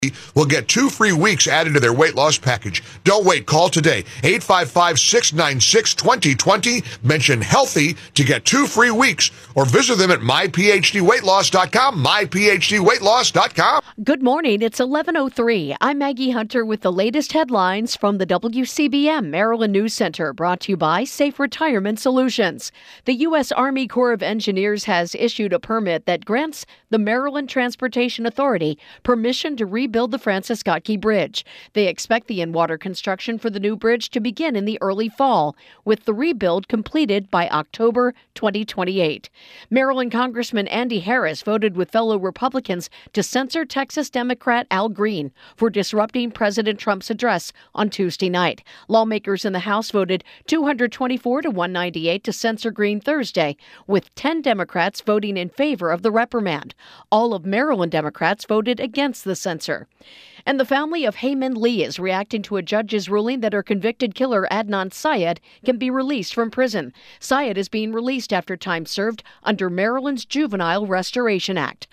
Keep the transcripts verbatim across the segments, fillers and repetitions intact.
will get two free weeks added to their weight loss package. Don't wait. Call today. eight five five, six nine six, two zero two zero. Mention HEALTHY to get two free weeks or visit them at my p h d weight loss dot com, my p h d weight loss dot com. Good morning. It's eleven oh three. I'm Maggie Hunter with the latest headlines from the W C B M Maryland News Center, brought to you by Safe Retirement Solutions. The U S Army Corps of Engineers has issued a permit that grants the Maryland Transportation Authority permission to rebuild build the Francis Scott Key Bridge. They expect the in-water construction for the new bridge to begin in the early fall, with the rebuild completed by October twenty twenty-eight. Maryland Congressman Andy Harris voted with fellow Republicans to censor Texas Democrat Al Green for disrupting President Trump's address on Tuesday night. Lawmakers in the House voted two hundred twenty-four to one ninety-eight to censor Green Thursday, with ten Democrats voting in favor of the reprimand. All of Maryland Democrats voted against the censor. And the family of Heyman Lee is reacting to a judge's ruling that her convicted killer Adnan Syed can be released from prison. Syed is being released after time served under Maryland's Juvenile Restoration Act.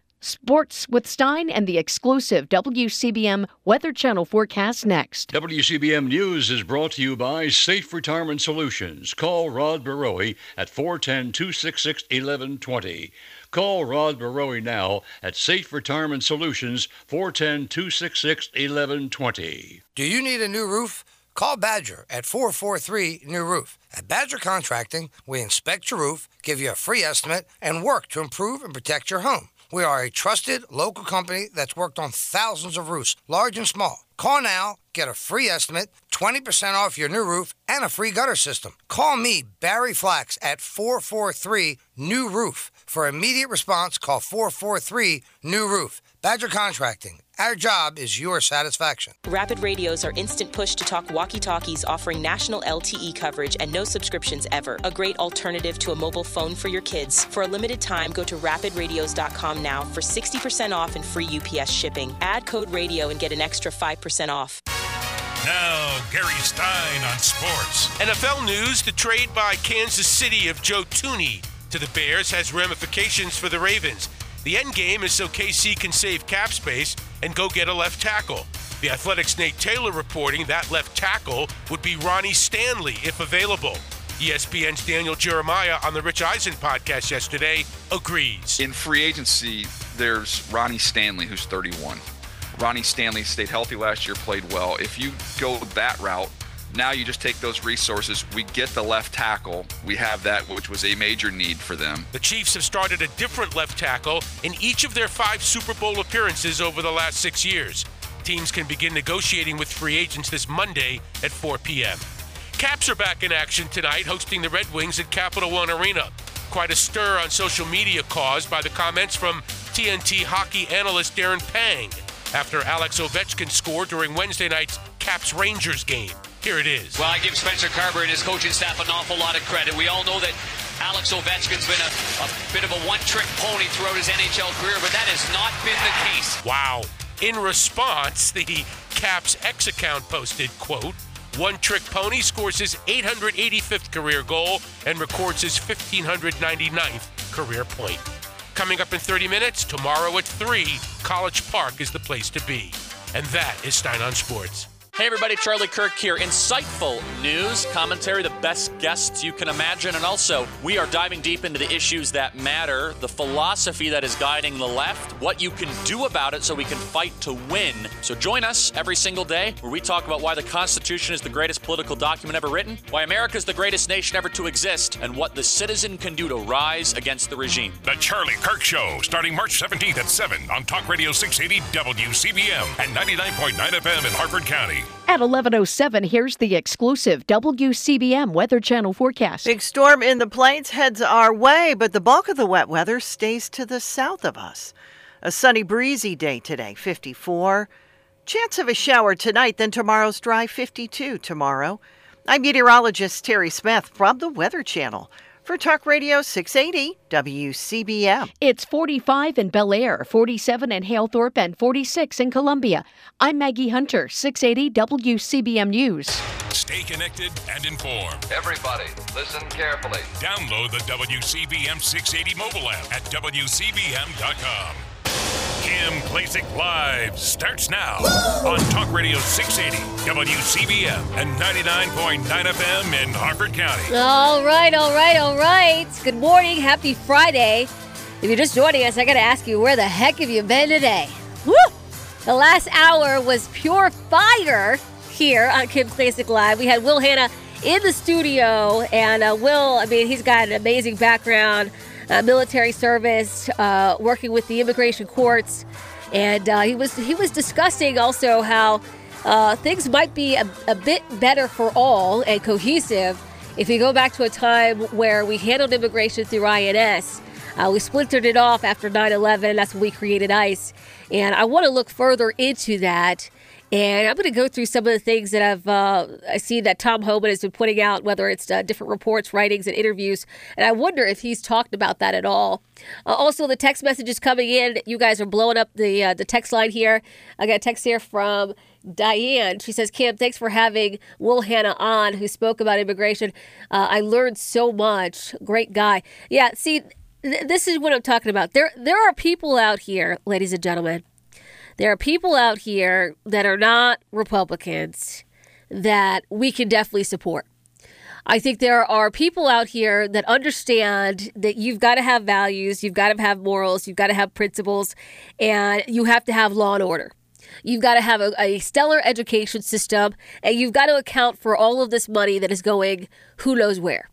Sports with Stein and the exclusive W C B M Weather Channel forecast next. W C B M News is brought to you by Safe Retirement Solutions. Call Rod Barowie at four one zero, two six six, one one two zero. Call Rod Barowie now at Safe Retirement Solutions, four one zero, two six six, one one two zero. Do you need a new roof? Call Badger at four four three, new roof. At Badger Contracting, we inspect your roof, give you a free estimate, and work to improve and protect your home. We are a trusted local company that's worked on thousands of roofs, large and small. Call now, get a free estimate, twenty percent off your new roof, and a free gutter system. Call me, Barry Flax, at four four three, new roof. For immediate response, call four four three, new roof. Badger Contracting. Our job is your satisfaction. Rapid Radios are instant push-to-talk walkie-talkies offering national L T E coverage and no subscriptions ever. A great alternative to a mobile phone for your kids. For a limited time, go to rapid radios dot com now for sixty percent off and free U P S shipping. Add code radio and get an extra five percent off. Now, Gary Stein on sports. N F L news: the trade by Kansas City of Joe Thuney to the Bears has ramifications for the Ravens. The end game is so K C can save cap space and go get a left tackle. The Athletic's Nate Taylor reporting that left tackle would be Ronnie Stanley if available. E S P N's Daniel Jeremiah on the Rich Eisen podcast yesterday agrees. In free agency, there's Ronnie Stanley, who's thirty-one. Ronnie Stanley stayed healthy last year, played well. If you go that route, now you just take those resources. We get the left tackle. We have that, which was a major need for them. The Chiefs have started a different left tackle in each of their five Super Bowl appearances over the last six years. Teams can begin negotiating with free agents this Monday at four p.m. Caps are back in action tonight, hosting the Red Wings at Capital One Arena. Quite a stir on social media caused by the comments from T N T hockey analyst Darren Pang after Alex Ovechkin scored during Wednesday night's Caps-Rangers game. Here it is. Well, I give Spencer Carber and his coaching staff an awful lot of credit. We all know that Alex Ovechkin's been a, a bit of a one-trick pony throughout his N H L career, but that has not been the case. Wow. In response, the Caps X account posted, quote, "One-trick pony scores his eight hundred eighty-fifth career goal and records his one thousand five hundred ninety-ninth career point." Coming up in thirty minutes, tomorrow at three, College Park is the place to be. And that is Stein on Sports. Hey everybody, Charlie Kirk here. Insightful news, commentary, the best guests you can imagine, and also we are diving deep into the issues that matter, the philosophy that is guiding the left, what you can do about it so we can fight to win. So join us every single day where we talk about why the Constitution is the greatest political document ever written, why America is the greatest nation ever to exist, and what the citizen can do to rise against the regime. The Charlie Kirk Show, starting March seventeenth at seven on Talk Radio six eighty W C B M and ninety-nine point nine F M in Harford County. At eleven oh seven, here's the exclusive W C B M Weather Channel forecast. Big storm in the plains heads our way, but the bulk of the wet weather stays to the south of us. A sunny, breezy day today, fifty-four. Chance of a shower tonight, then tomorrow's dry, fifty-two tomorrow. I'm meteorologist Terry Smith from the Weather Channel for Talk Radio six eighty W C B M. It's forty-five in Bel Air, forty-seven in Halethorpe, and forty-six in Columbia. I'm Maggie Hunter, six eighty W C B M News. Stay connected and informed. Everybody, listen carefully. Download the W C B M six eighty mobile app at W C B M dot com. Kim Klacik Live starts now on Talk Radio six eighty, W C B M, and ninety-nine point nine F M in Harford County. All right, all right, all right. Good morning. Happy Friday. If you're just joining us, I got to ask you, where the heck have you been today? Woo! The last hour was pure fire here on Kim Klacik Live. We had Will Hanna in the studio, and uh, Will, I mean, he's got an amazing background. Uh, military service, uh, working with the immigration courts, and uh, he was he was discussing also how uh, things might be a, a bit better for all and cohesive if we go back to a time where we handled immigration through I N S. Uh, we splintered it off after nine eleven. That's when we created ICE, and I want to look further into that. And I'm going to go through some of the things that I've uh, I see that Tom Homan has been putting out, whether it's uh, different reports, writings, and interviews. And I wonder if he's talked about that at all. Uh, also, the text messages coming in. You guys are blowing up the uh, the text line here. I got a text here from Diane. She says, Kim, thanks for having Will Hanna on, who spoke about immigration. Uh, I learned so much. Great guy. Yeah, see, th- this is what I'm talking about. There, there are people out here, ladies and gentlemen. There are people out here that are not Republicans that we can definitely support. I think there are people out here that understand that you've got to have values, you've got to have morals, you've got to have principles, and you have to have law and order. You've got to have a, a stellar education system, and you've got to account for all of this money that is going who knows where.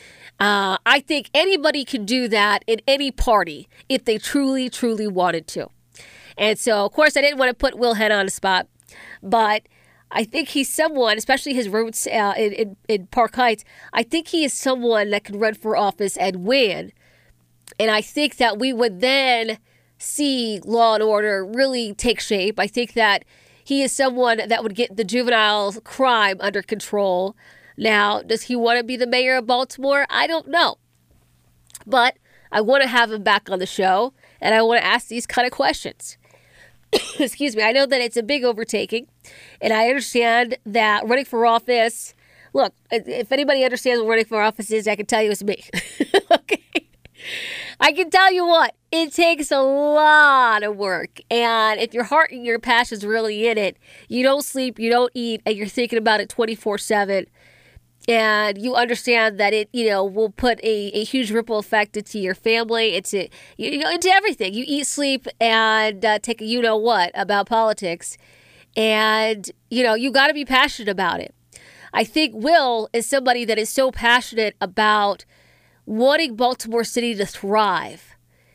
Uh, I think anybody can do that in any party if they truly, truly wanted to. And so, of course, I didn't want to put Will Hanna on the spot, but I think he's someone, especially his roots uh, in, in, in Park Heights, I think he is someone that can run for office and win. And I think that we would then see law and order really take shape. I think that he is someone that would get the juvenile crime under control. Now, does he want to be the mayor of Baltimore? I don't know. But I want to have him back on the show, and I want to ask these kind of questions. Excuse me. I know that it's a big overtaking, and I understand that running for office, look, if anybody understands what running for office is, I can tell you it's me. Okay. I can tell you what, it takes a lot of work, and if your heart and your passion's really in it, you don't sleep, you don't eat, and you're thinking about it twenty-four seven, and you understand that it, you know, will put a, a huge ripple effect into your family, into, you know, into everything. You eat, sleep, and uh, take a you-know-what about politics. And, you know, you got to be passionate about it. I think Will is somebody that is so passionate about wanting Baltimore City to thrive.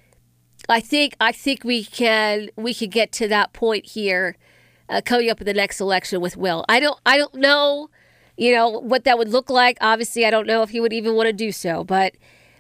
I think I think we can we can get to that point here uh, coming up in the next election with Will. I don't I don't know. You know, what that would look like. Obviously, I don't know if he would even want to do so, but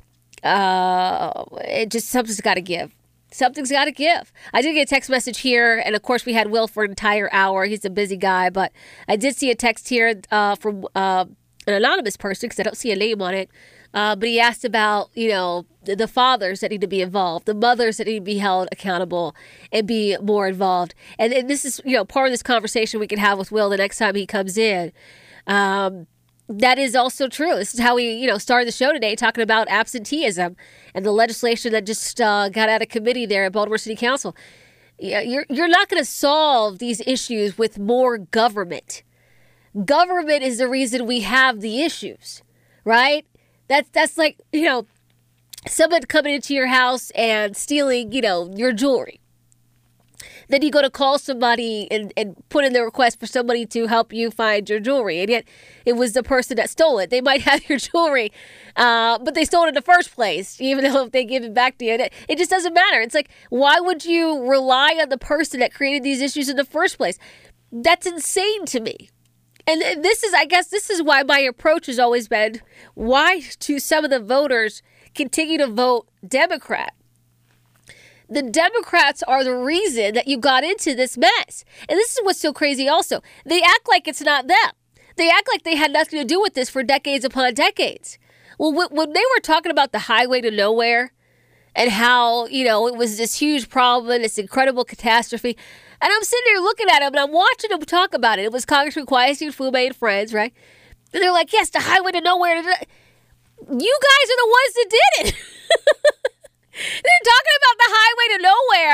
uh, it just, something's got to give. Something's got to give. I did get a text message here, and of course, we had Will for an entire hour. He's a busy guy, but I did see a text here uh, from uh, an anonymous person, because I don't see a name on it, uh, but he asked about, you know, the, the fathers that need to be involved, the mothers that need to be held accountable and be more involved. And, and this is, you know, part of this conversation we can have with Will the next time he comes in. Um, that is also true. This is how we, you know, started the show today, talking about absenteeism and the legislation that just uh, got out of committee there at Baltimore City Council. You're you're not going to solve these issues with more government. Government is the reason we have the issues, right? That's that's like, you know, someone coming into your house and stealing, you know, your jewelry. Then you go to call somebody and, and put in the request for somebody to help you find your jewelry. And yet it was the person that stole it. They might have your jewelry, uh, but they stole it in the first place, even though if they give it back to you. It, it just doesn't matter. It's like, why would you rely on the person that created these issues in the first place? That's insane to me. And this is, I guess, this is why my approach has always been, why do some of the voters continue to vote Democrat? The Democrats are the reason that you got into this mess. And this is what's so crazy also. They act like it's not them. They act like they had nothing to do with this for decades upon decades. Well, when they were talking about the highway to nowhere and how, you know, it was this huge problem, this incredible catastrophe, and I'm sitting there looking at them and I'm watching them talk about it. It was Congressman Kweisi Fume and friends, right? And they're like, yes, the highway to nowhere. You guys are the ones that did it. They're talking about the highway to nowhere,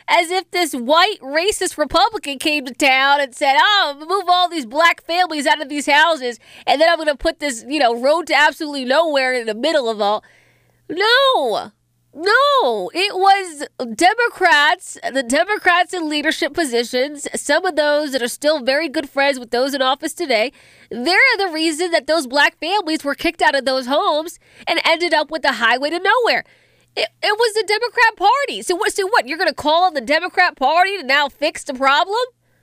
as if this white racist Republican came to town and said, oh, move all these black families out of these houses, and then I'm going to put this, you know, road to absolutely nowhere in the middle of all. No. No, it was Democrats, the Democrats in leadership positions, some of those that are still very good friends with those in office today. They're the reason that those black families were kicked out of those homes and ended up with the highway to nowhere. It, it was the Democrat Party. So what, so what, you're going to call on the Democrat Party to now fix the problem?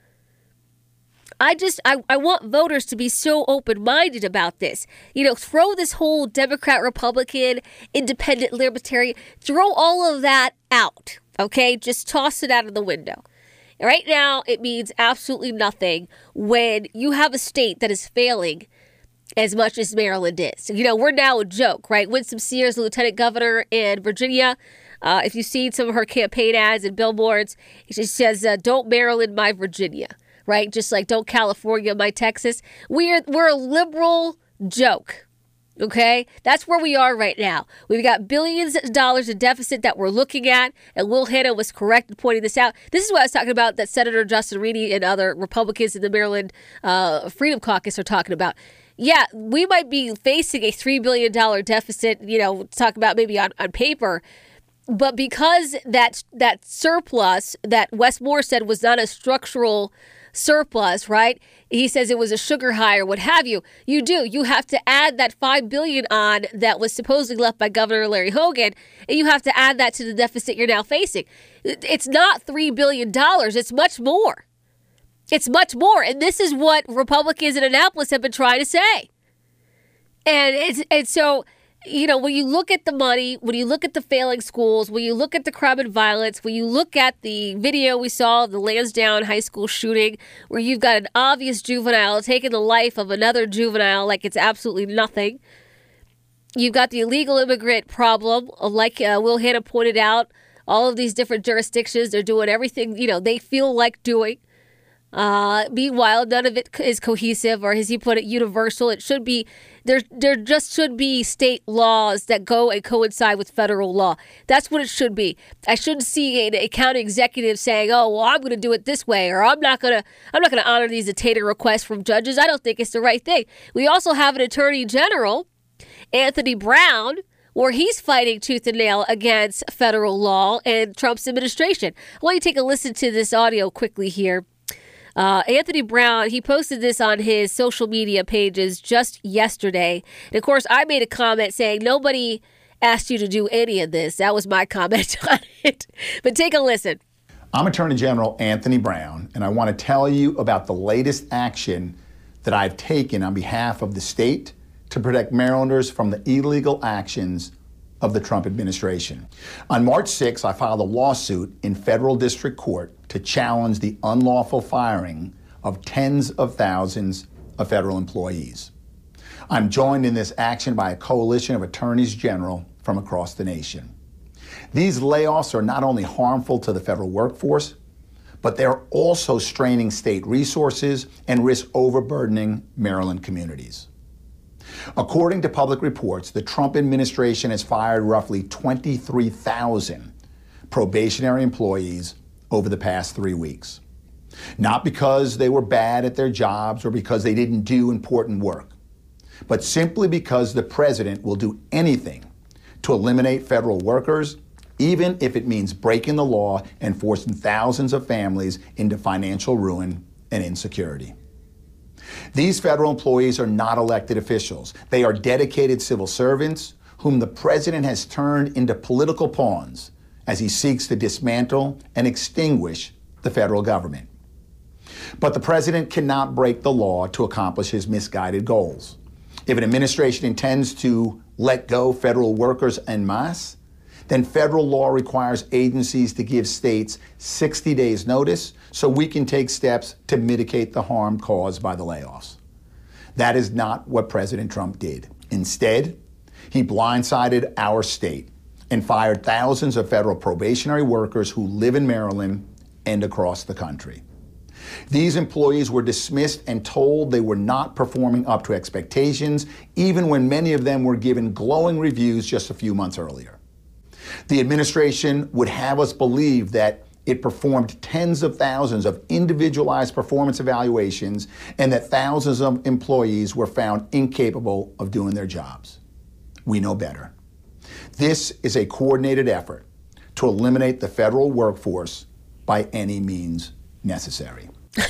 I just, I, I want voters to be so open-minded about this. You know, throw this whole Democrat, Republican, independent, libertarian, throw all of that out, okay? Just toss it out of the window. Right now, it means absolutely nothing when you have a state that is failing as much as Maryland is. You know, we're now a joke, right? Winsome Sears, lieutenant governor in Virginia. Uh, if you've seen some of her campaign ads and billboards, she says, uh, don't Maryland my Virginia. Right? Just like don't California, my Texas. We're we're a liberal joke. Okay? That's where we are right now. We've got billions of dollars in deficit that we're looking at, and Will Hanna was correct in pointing this out. This is what I was talking about that Senator Justin Reedy and other Republicans in the Maryland uh, Freedom Caucus are talking about. Yeah, we might be facing a three billion dollars deficit, you know, talk about maybe on, on paper, but because that, that surplus that Wes Moore said was not a structural surplus, right? He says it was a sugar high or what have you. You do. You have to add that five billion dollars on that was supposedly left by Governor Larry Hogan, and you have to add that to the deficit you're now facing. It's not three billion dollars. It's much more. It's much more. And this is what Republicans in Annapolis have been trying to say. And it's and so, you know, when you look at the money, when you look at the failing schools, when you look at the crime and violence, when you look at the video we saw of the Lansdowne High School shooting, where you've got an obvious juvenile taking the life of another juvenile like it's absolutely nothing. You've got the illegal immigrant problem, like uh, Will Hanna pointed out, all of these different jurisdictions, they're doing everything, you know, they feel like doing. Uh, meanwhile, none of it is cohesive, or as he put it, universal. It should be, there There just should be state laws that go and coincide with federal law. That's what it should be. I shouldn't see a, a county executive saying, oh, well, I'm going to do it this way, or I'm not going to I'm not going to honor these detainer requests from judges. I don't think it's the right thing. We also have an attorney general, Anthony Brown, where he's fighting tooth and nail against federal law and Trump's administration. I want you to take a listen to this audio quickly here. Uh, Anthony Brown, he posted this on his social media pages just yesterday. And of course, I made a comment saying nobody asked you to do any of this. That was my comment on it. But take a listen. I'm Attorney General Anthony Brown, and I want to tell you about the latest action that I've taken on behalf of the state to protect Marylanders from the illegal actions of the Trump administration. On March sixth, I filed a lawsuit in federal district court to challenge the unlawful firing of tens of thousands of federal employees. I'm joined in this action by a coalition of attorneys general from across the nation. These layoffs are not only harmful to the federal workforce, but they're also straining state resources and risk overburdening Maryland communities. According to public reports, the Trump administration has fired roughly twenty-three thousand probationary employees over the past three weeks. Not because they were bad at their jobs or because they didn't do important work, but simply because the president will do anything to eliminate federal workers, even if it means breaking the law and forcing thousands of families into financial ruin and insecurity. These federal employees are not elected officials. They are dedicated civil servants whom the president has turned into political pawns as he seeks to dismantle and extinguish the federal government. But the president cannot break the law to accomplish his misguided goals. If an administration intends to let go federal workers en masse, then federal law requires agencies to give states sixty days notice so we can take steps to mitigate the harm caused by the layoffs. That is not what President Trump did. Instead, he blindsided our state and fired thousands of federal probationary workers who live in Maryland and across the country. These employees were dismissed and told they were not performing up to expectations, even when many of them were given glowing reviews just a few months earlier. The administration would have us believe that it performed tens of thousands of individualized performance evaluations and that thousands of employees were found incapable of doing their jobs. We know better. This is a coordinated effort to eliminate the federal workforce by any means necessary.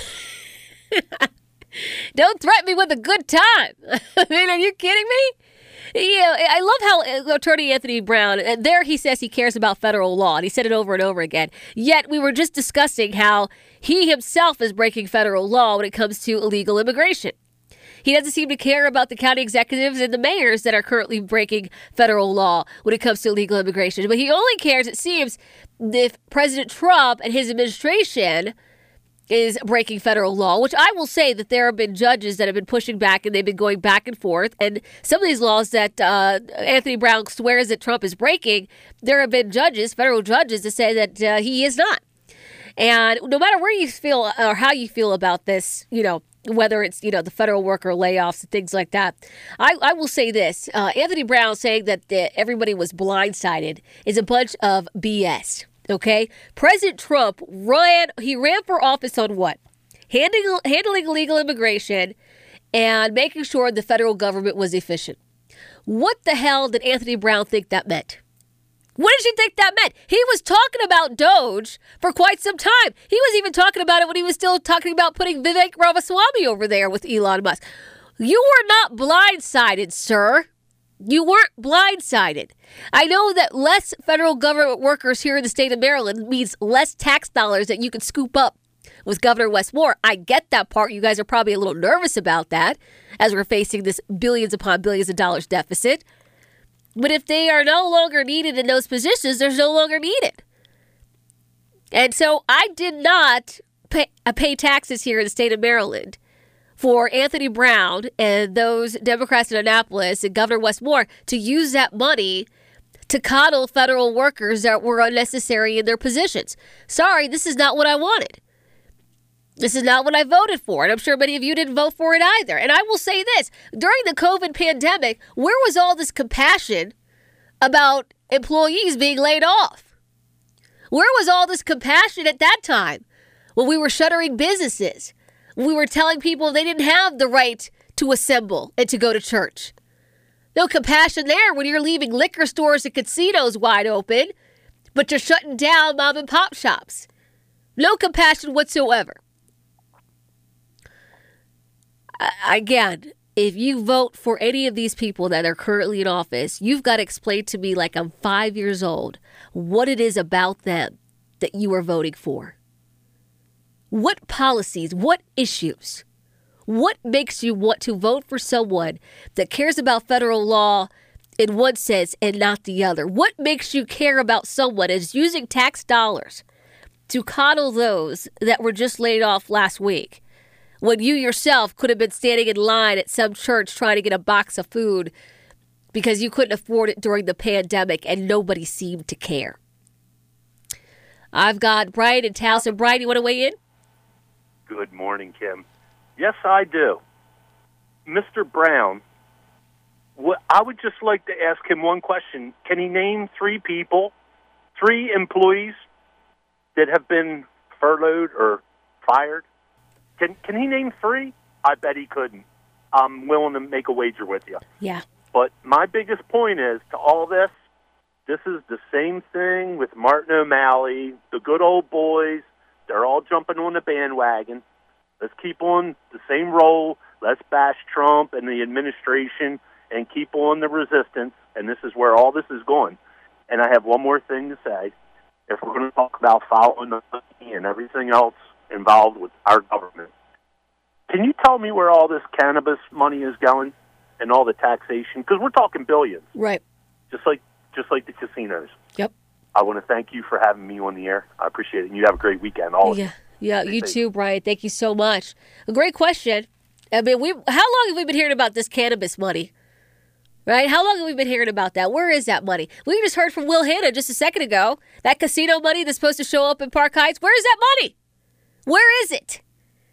Don't threaten me with a good time. I mean, are you kidding me? Yeah, I love how Attorney Anthony Brown, there he says he cares about federal law, and he said it over and over again. Yet we were just discussing how he himself is breaking federal law when it comes to illegal immigration. He doesn't seem to care about the county executives and the mayors that are currently breaking federal law when it comes to illegal immigration. But he only cares, it seems, if President Trump and his administration is breaking federal law, which I will say that there have been judges that have been pushing back and they've been going back and forth. And some of these laws that uh, Anthony Brown swears that Trump is breaking, there have been judges, federal judges, that say that uh, he is not. And no matter where you feel or how you feel about this, you know, whether it's, you know, the federal worker layoffs and things like that, I, I will say this. Uh, Anthony Brown saying that the, everybody was blindsided is a bunch of B S. Okay, President Trump ran, he ran for office on what? Handling, handling illegal immigration and making sure the federal government was efficient. What the hell did Anthony Brown think that meant? What did you think that meant? He was talking about Doge for quite some time. He was even talking about it when he was still talking about putting Vivek Ramaswamy over there with Elon Musk. You were not blindsided, sir. You weren't blindsided. I know that less federal government workers here in the state of Maryland means less tax dollars that you can scoop up with Governor Wes Moore. I get that part. You guys are probably a little nervous about that as we're facing this billions upon billions of dollars deficit. But if they are no longer needed in those positions, they're no longer needed. And so I did not pay, uh, pay taxes here in the state of Maryland for Anthony Brown and those Democrats in Annapolis and Governor Wes Moore to use that money to coddle federal workers that were unnecessary in their positions. Sorry, this is not what I wanted. This is not what I voted for, and I'm sure many of you didn't vote for it either. And I will say this, during the COVID pandemic, where was all this compassion about employees being laid off? Where was all this compassion at that time when we were shuttering businesses? We were telling people they didn't have the right to assemble and to go to church. No compassion there when you're leaving liquor stores and casinos wide open, but you're shutting down mom and pop shops. No compassion whatsoever. Uh, again, if you vote for any of these people that are currently in office, you've got to explain to me like I'm five years old what it is about them that you are voting for. What policies, what issues, what makes you want to vote for someone that cares about federal law in one sense and not the other? What makes you care about someone that is using tax dollars to coddle those that were just laid off last week when you yourself could have been standing in line at some church trying to get a box of food because you couldn't afford it during the pandemic and nobody seemed to care? I've got Brian in Towson. Brian, you want to weigh in? Good morning, Kim. Yes, I do. Mister Brown, what, I would just like to ask him one question. Can he name three people, three employees that have been furloughed or fired? Can Can he name three? I bet he couldn't. I'm willing to make a wager with you. Yeah. But my biggest point is, to all this, this is the same thing with Martin O'Malley, the good old boys. They're all jumping on the bandwagon. Let's keep on the same roll. Let's bash Trump and the administration and keep on the resistance. And this is where all this is going. And I have one more thing to say. If we're going to talk about following the money and everything else involved with our government, can you tell me where all this cannabis money is going and all the taxation? Because we're talking billions. Right. Just like just like the casinos. Yep. I want to thank you for having me on the air. I appreciate it. And you have a great weekend. All yeah, yeah, you too, Brian. Thank you so much. A great question. I mean, we how long have we been hearing about this cannabis money? Right? How long have we been hearing about that? Where is that money? We just heard from Will Hanna just a second ago. That casino money that's supposed to show up in Park Heights. Where is that money? Where is it?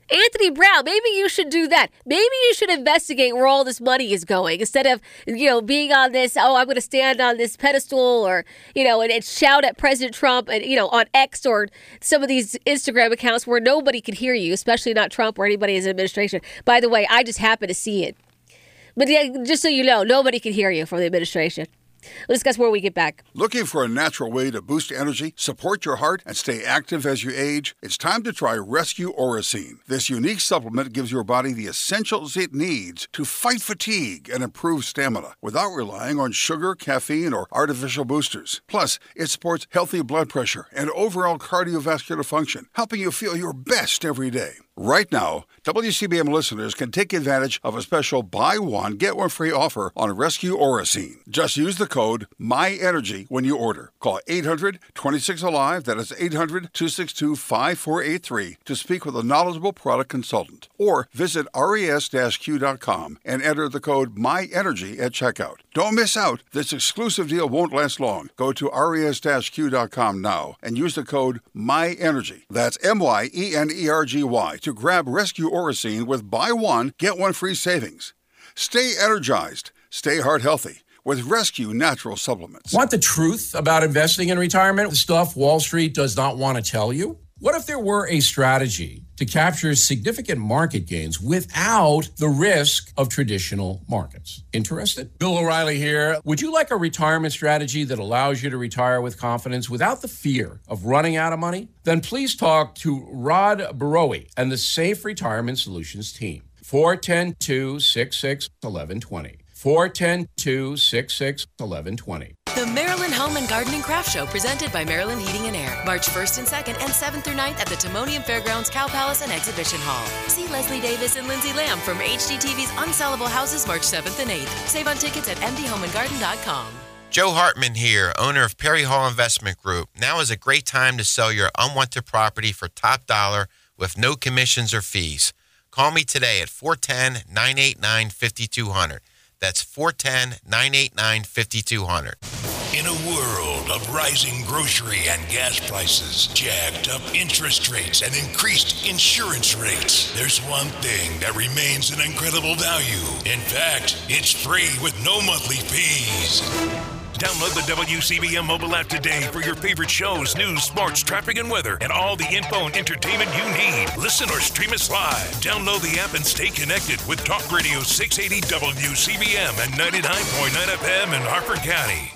Anthony Brown, maybe you should do that. Maybe you should investigate where all this money is going instead of, you know, being on this, oh, I'm going to stand on this pedestal or, you know, and, and shout at President Trump and, you know, on X or some of these Instagram accounts where nobody can hear you, especially not Trump or anybody in his administration. By the way, I just happen to see it. But yeah, just so you know, nobody can hear you from the administration. We'll discuss where we get back. Looking for a natural way to boost energy, support your heart, and stay active as you age? It's time to try Rescue Oracene. This unique supplement gives your body the essentials it needs to fight fatigue and improve stamina without relying on sugar, caffeine, or artificial boosters. Plus, it supports healthy blood pressure and overall cardiovascular function, helping you feel your best every day. Right now, W C B M listeners can take advantage of a special buy one, get one free offer on Rescue Oracene. Just use the code MyEnergy when you order. Call eight hundred, twenty-six, alive, that is eight hundred, two six two, five four eight three to speak with a knowledgeable product consultant. Or visit res q dot com and enter the code MyEnergy at checkout. Don't miss out. This exclusive deal won't last long. Go to res q dot com now and use the code MyEnergy. That's M Y E N E R G Y to grab Rescue Oracene with buy one, get one free savings. Stay energized, stay heart healthy with Rescue Natural Supplements. Want the truth about investing in retirement? The stuff Wall Street does not want to tell you? What if there were a strategy to capture significant market gains without the risk of traditional markets? Interested? Bill O'Reilly here. Would you like a retirement strategy that allows you to retire with confidence without the fear of running out of money? Then please talk to Rod Barowie and the Safe Retirement Solutions team. four one zero, two six six, one one two zero. four one zero, two six six, one one two zero. The Maryland Home and Garden and Craft Show, presented by Maryland Heating and Air, March first and second and seventh through ninth at the Timonium Fairgrounds Cow Palace and Exhibition Hall. See Leslie Davis and Lindsay Lamb from H G T V's Unsellable Houses March seventh and eighth. Save on tickets at m d home and garden dot com. Joe Hartman here, owner of Perry Hall Investment Group. Now is a great time to sell your unwanted property for top dollar with no commissions or fees. Call me today at four one zero, nine eight nine, five two zero zero. That's four one zero, nine eight nine, five two zero zero. In a world of rising grocery and gas prices, jacked up interest rates, and increased insurance rates, there's one thing that remains an incredible value. In fact, it's free with no monthly fees. Download the W C B M mobile app today for your favorite shows, news, sports, traffic, and weather, and all the info and entertainment you need. Listen or stream us live. Download the app and stay connected with Talk Radio six eighty W C B M and ninety-nine point nine F M in Harford County.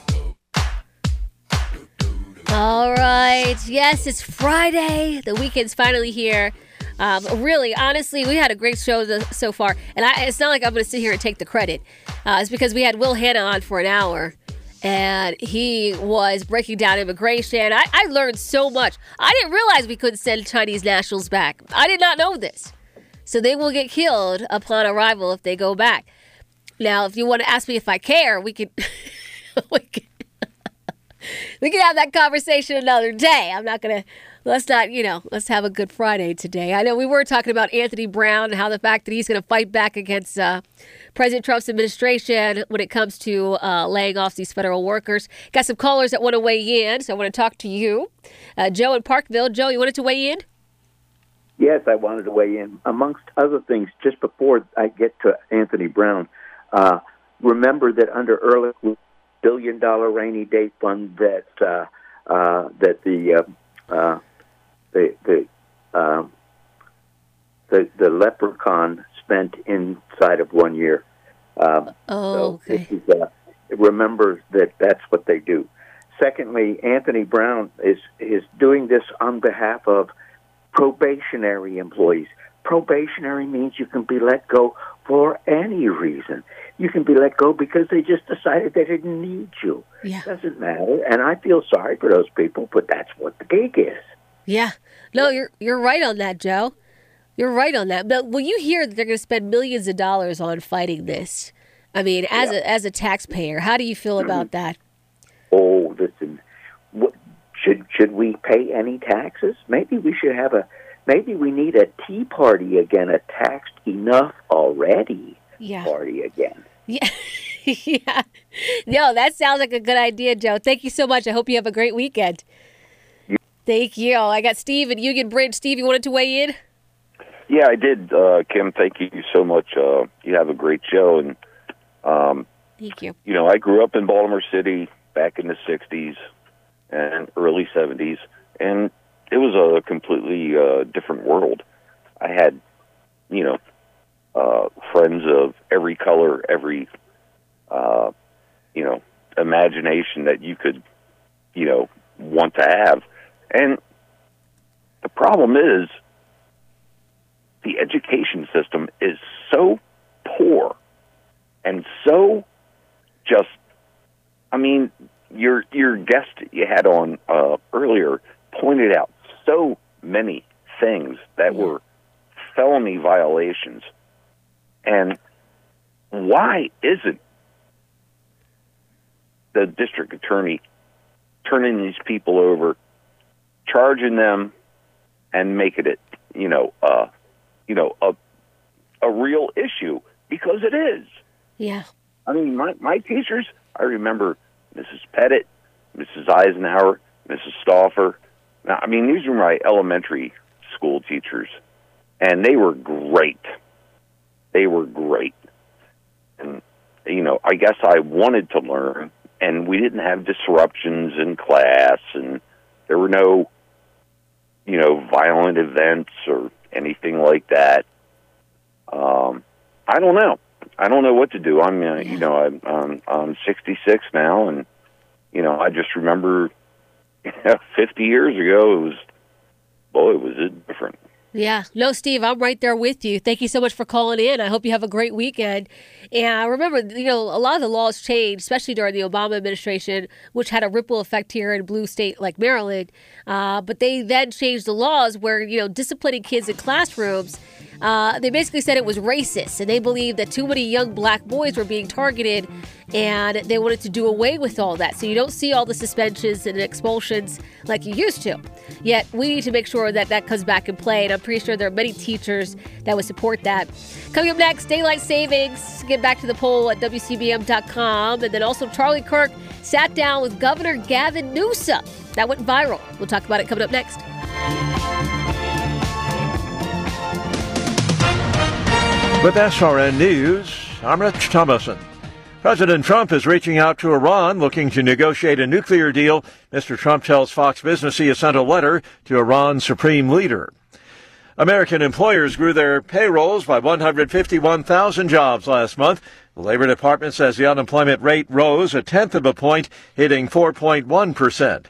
All right. Yes, it's Friday. The weekend's finally here. Um, really, honestly, we had a great show th- so far. And I, it's not like I'm going to sit here and take the credit. Uh, it's because we had Will Hanna on for an hour. And he was breaking down immigration. I, I learned so much. I didn't realize we couldn't send Chinese nationals back. I did not know this. So they will get killed upon arrival if they go back. Now, if you want to ask me if I care, we could... we could We can have that conversation another day. I'm not going to, let's not, you know, let's have a good Friday today. I know we were talking about Anthony Brown and how the fact that he's going to fight back against uh, President Trump's administration when it comes to uh, laying off these federal workers. Got some callers that want to weigh in, so I want to talk to you. Uh, Joe in Parkville. Joe, you wanted to weigh in? Yes, I wanted to weigh in. Amongst other things, just before I get to Anthony Brown, uh, remember that under Ehrlich, billion dollar rainy day fund that uh, uh, that the uh, uh, the the, uh, the the leprechaun spent inside of one year. Um, oh, so okay. Is, uh, remember that that's what they do. Secondly, Anthony Brown is is doing this on behalf of probationary employees. Probationary means you can be let go for any reason. You can be let go because they just decided they didn't need you. Yeah. It doesn't matter. And I feel sorry for those people, but that's what the gig is. Yeah. No, you're you're right on that, Joe. You're right on that. But when you hear that they're going to spend millions of dollars on fighting this, I mean, as yeah. a as a taxpayer, how do you feel about that? Oh, listen, what, should should we pay any taxes? Maybe we should have a. Maybe we need a tea party again, a taxed enough already yeah. party again. Yeah. yeah. No, that sounds like a good idea, Joe. Thank you so much. I hope you have a great weekend. Yeah. Thank you. I got Steve and Union Bridge. Steve, you wanted to weigh in? Yeah, I did, uh, Kim. Thank you so much. Uh, you have a great show. And, um, Thank you. You know, I grew up in Baltimore City back in the sixties and early seventies, and it was a completely uh, different world. I had, you know, uh, friends of every color, every, uh, you know, imagination that you could, you know, want to have. And the problem is the education system is so poor and so just, I mean, your your guest you had on uh, earlier pointed out so many things that were felony violations. And why isn't the district attorney turning these people over, charging them, and making it, you know, uh, you know, a a real issue? Because it is. Yeah. I mean, my, my teachers, I remember Missus Pettit, Missus Eisenhower, Missus Stauffer. Now, I mean, these were my elementary school teachers, and they were great. They were great. And, you know, I guess I wanted to learn, and we didn't have disruptions in class, and there were no, you know, violent events or anything like that. Um, I don't know. I don't know what to do. I'm, uh, you know, I'm, I'm, I'm sixty-six now, and, you know, I just remember fifty years ago, it was, boy, was it different. Yeah. No, Steve, I'm right there with you. Thank you so much for calling in. I hope you have a great weekend. And remember, you know, a lot of the laws changed, especially during the Obama administration, which had a ripple effect here in a blue state like Maryland. Uh, but they then changed the laws where, you know, disciplining kids in classrooms, uh, they basically said it was racist. And they believed that too many young black boys were being targeted, and they wanted to do away with all that. So you don't see all the suspensions and expulsions like you used to. Yet we need to make sure that that comes back in play. And I'm pretty sure there are many teachers that would support that. Coming up next, daylight savings. Get back to the poll at W C B M dot com. And then also Charlie Kirk sat down with Governor Gavin Newsom. That went viral. We'll talk about it coming up next. With S R N News, I'm Rich Thomason. President Trump is reaching out to Iran, looking to negotiate a nuclear deal. Mister Trump tells Fox Business he has sent a letter to Iran's supreme leader. American employers grew their payrolls by one hundred fifty-one thousand jobs last month. The Labor Department says the unemployment rate rose a tenth of a point, hitting four point one percent.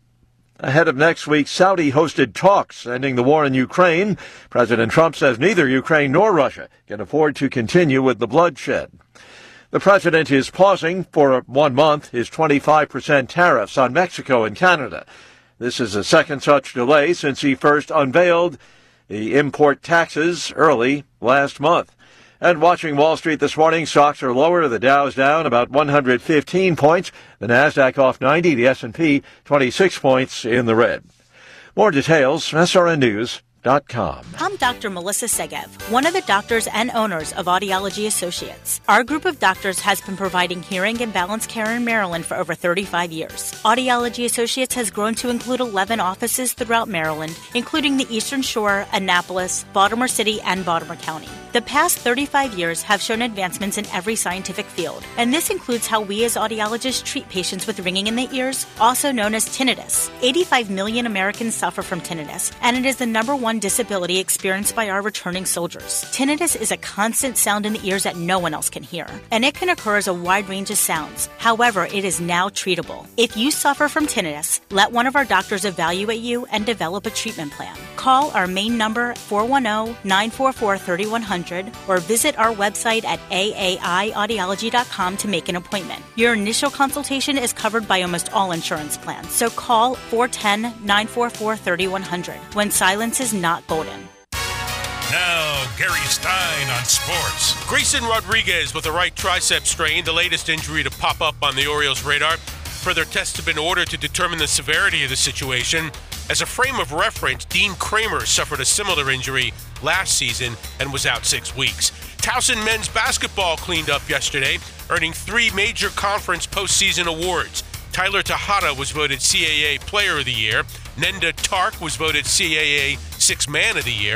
Ahead of next week's Saudi-hosted talks ending the war in Ukraine, President Trump says neither Ukraine nor Russia can afford to continue with the bloodshed. The president is pausing for one month his twenty-five percent tariffs on Mexico and Canada. This is the second such delay since he first unveiled the import taxes early last month. And watching Wall Street this morning, stocks are lower. The Dow's down about one hundred fifteen points. The Nasdaq off ninety. The S and P twenty-six points in the red. More details, S R N News dot com. I'm Doctor Melissa Segev, one of the doctors and owners of Audiology Associates. Our group of doctors has been providing hearing and balance care in Maryland for over thirty-five years. Audiology Associates has grown to include eleven offices throughout Maryland, including the Eastern Shore, Annapolis, Baltimore City, and Baltimore County. The past thirty-five years have shown advancements in every scientific field, and this includes how we as audiologists treat patients with ringing in the ears, also known as tinnitus. eighty-five million Americans suffer from tinnitus, and it is the number one disability experienced by our returning soldiers. Tinnitus is a constant sound in the ears that no one else can hear, and it can occur as a wide range of sounds. However, it is now treatable. If you suffer from tinnitus, let one of our doctors evaluate you and develop a treatment plan. Call our main number four one zero, nine four four, three one zero zero or visit our website at A A I audiology dot com to make an appointment. Your initial consultation is covered by almost all insurance plans, so call four one zero, nine four four, three one zero zero when silence is not golden. Now, Gary Stein on sports. Grayson Rodriguez with a right tricep strain, the latest injury to pop up on the Orioles' radar. Further tests have been ordered to determine the severity of the situation. As a frame of reference, Dean Kramer suffered a similar injury last season and was out six weeks. Towson men's basketball cleaned up yesterday, earning three major conference postseason awards. Tyler Tejada was voted C A A Player of the Year. Nenda Tark was voted C A A Sixth Man of the Year.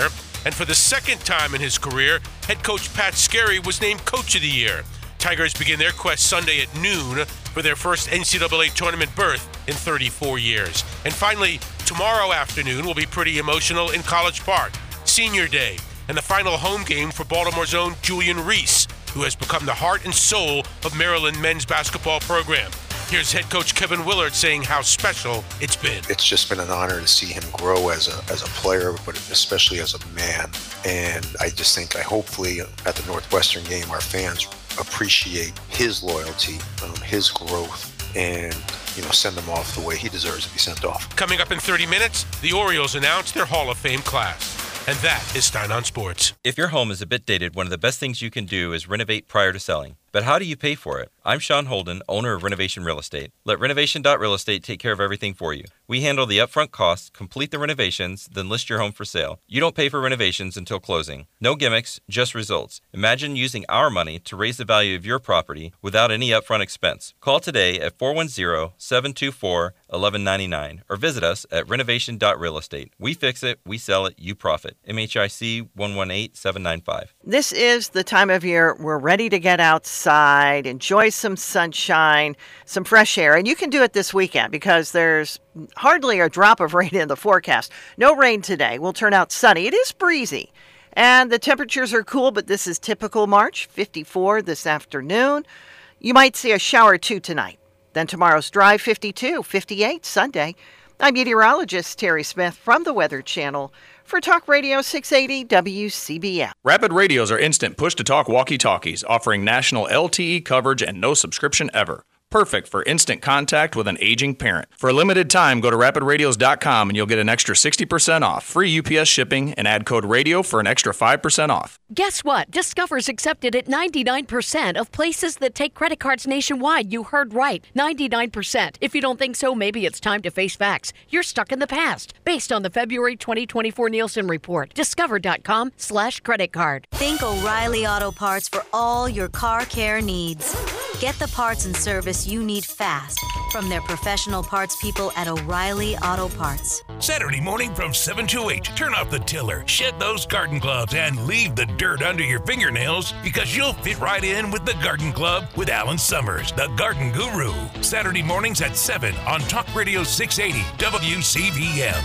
And for the second time in his career, head coach Pat Skerry was named Coach of the Year. Tigers begin their quest Sunday at noon for their first N C double A tournament berth in thirty-four years. And finally, tomorrow afternoon will be pretty emotional in College Park. Senior Day, and the final home game for Baltimore's own Julian Reese, who has become the heart and soul of Maryland men's basketball program. Here's head coach Kevin Willard saying how special it's been. It's just been an honor to see him grow as a as a player, but especially as a man. And I just think, I hopefully at the Northwestern game, our fans appreciate his loyalty, um, his growth, and you know, send him off the way he deserves to be sent off. Coming up in thirty minutes, the Orioles announce their Hall of Fame class. And that is Stein on Sports. If your home is a bit dated, one of the best things you can do is renovate prior to selling. But how do you pay for it? I'm Sean Holden, owner of Renovation Real Estate. Let Renovation dot Real Estate take care of everything for you. We handle the upfront costs, complete the renovations, then list your home for sale. You don't pay for renovations until closing. No gimmicks, just results. Imagine using our money to raise the value of your property without any upfront expense. Call today at four one zero, seven two four, one one nine nine or visit us at Renovation dot Real Estate. We fix it, we sell it, you profit. M H I C one one eight seven nine five. This is the time of year we're ready to get outside, enjoy some sunshine, some fresh air. And you can do it this weekend because there's hardly a drop of rain in the forecast. No rain today. Will turn out sunny. It is breezy. And the temperatures are cool, but this is typical March. fifty-four this afternoon. You might see a shower or two tonight. Then tomorrow's dry, fifty-two, fifty-eight Sunday. I'm meteorologist Terry Smith from the Weather Channel for Talk Radio six eighty W C B M. Rapid Radios are instant push-to-talk walkie-talkies, offering national L T E coverage and no subscription ever. Perfect for instant contact with an aging parent. For a limited time, go to rapid radios dot com and you'll get an extra sixty percent off, free U P S shipping, and add code RADIO for an extra five percent off. Guess what? Discover's accepted at ninety-nine percent of places that take credit cards nationwide. You heard right, ninety-nine percent. If you don't think so, maybe it's time to face facts. You're stuck in the past, based on the February twenty twenty-four Nielsen report. Discover dot com slash credit card. Think O'Reilly Auto Parts for all your car care needs. Get the parts and service you need fast from their professional parts people at O'Reilly Auto Parts. Saturday morning from seven to eight, turn off the tiller, shed those garden gloves, and leave the dirt under your fingernails because you'll fit right in with the Garden Club with Alan Summers, the garden guru. Saturday mornings at seven on Talk Radio six eighty W C B M.